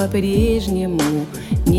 по-прежнему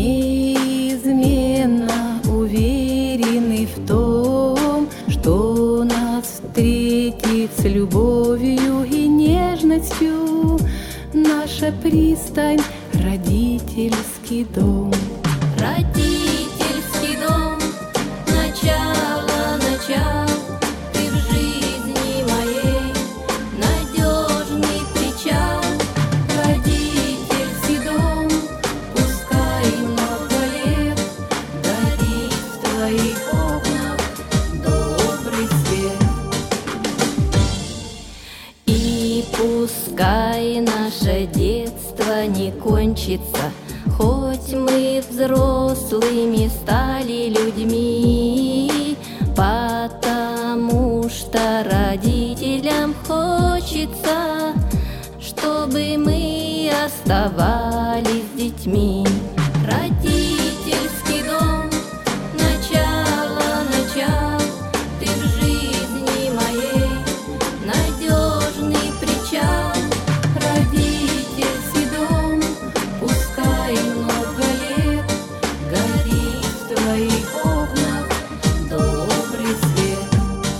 неизменно уверены в том, что нас встретит с любовью и нежностью наша пристань, родительский дом. Родительский дом, начало, ты в жизни моей надежный причал. Родительский дом, пускай много лет горит в твоих окнах добрый свет. И пускай наше детство не кончится, хоть мы взрослыми стали людьми, потому что родителям хочется, чтобы мы оставались детьми. Родительский дом, начало, ты в жизни моей надежный причал. Родительский дом, пускай много лет горит в твоих окнах добрый свет.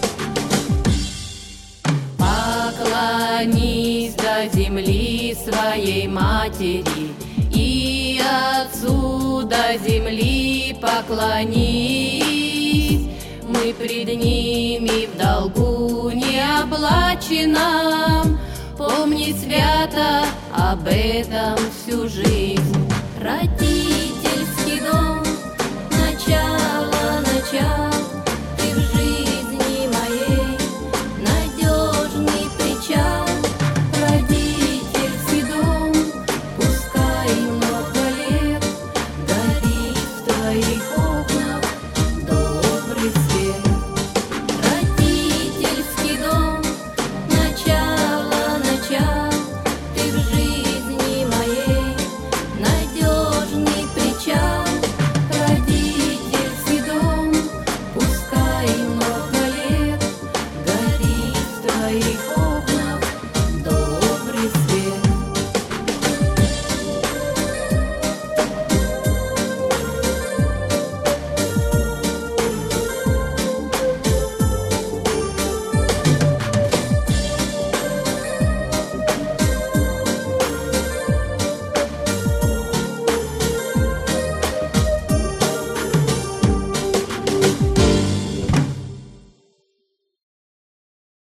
Поклонись до земли своей матери, и отцу до земли поклонись. Мы пред ними в долгу неоплаченном, помни свято об этом всю жизнь. Родительский дом, начало, ты в жизни моей надежный причал. Родительский дом, пускай много лет горит в твоих